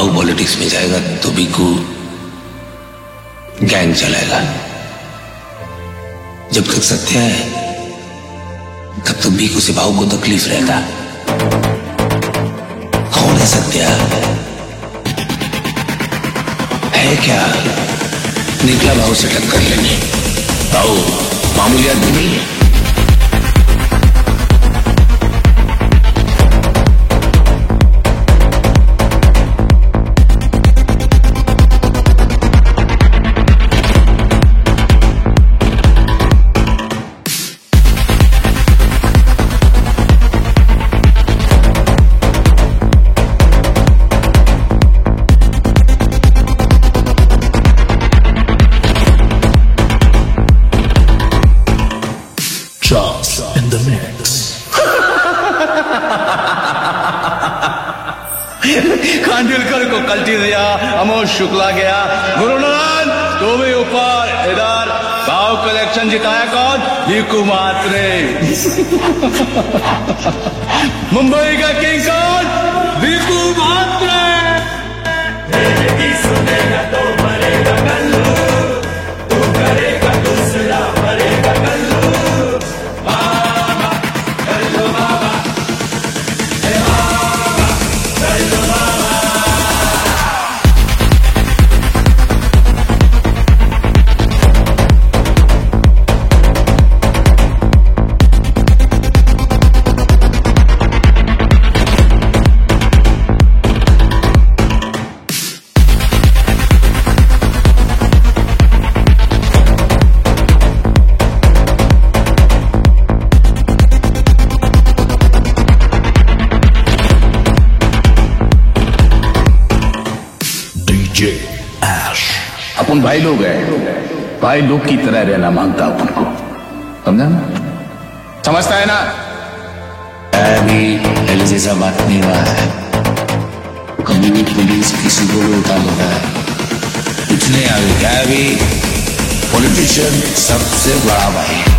बाहु politics में जाएगा तो बीकू गैंग चलाएगा। जब तक सत्या है तब तक बीकू से बाहु को तकलीफ रहता। कौन है सत्या? है क्या? निकला बाहु से टक्कर लेने। बाहु मामूली आदमी नहीं है। In the mix. खांडविलकर को कल्टी दिया, अमोद शुक्ला गया, गुरुनानंद तो भी ऊपर। इधर बाहु कलेक्शन जिताया कौन? बीकू मात्रे। मुंबई का किंग कौन? बीकू मात्रे। सुनेगा तो मरेगा कल्लू, तू करेगा दूसरा मरेगा कल्लू। अपन भाई लोग हैं, भाई लोग की तरह रहना मांगता अपन को, समझा ना? समझता है ना? अभी पहले जैसा बात नहीं रहा है। कभी भी पुलिस किसी को भी उठा लेता है, कुछ नहीं आगे क्या। अभी पॉलिटिशियन सबसे बड़ा भाई।